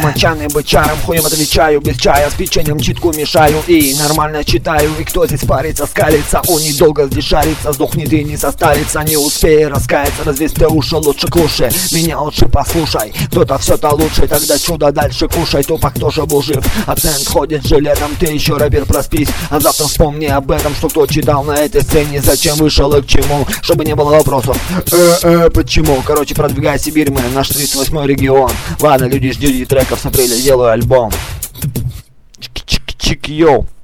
Мочаный бычаром, хуем отвечаю. Без чая с печеньем читку мешаю и нормально читаю. И кто здесь парится, скалится, он недолго здесь шарится. Сдохнет и не состарится, не успея раскаяться. Развести уши лучше клуши, меня лучше послушай. Кто-то все-то лучше, тогда чудо дальше кушай. Тупак тоже был жив, акцент ходит жилетом. Ты еще рэпер, проспись, а завтра вспомни об этом. Что кто читал на этой сцене, зачем вышел и к чему. Чтобы не было вопросов, почему. Короче, продвигай Сибирь, мы наш 38-й регион. Ладно, люди, ждите треков с апреля, делаю альбом. Чик-чик-чик, йоу.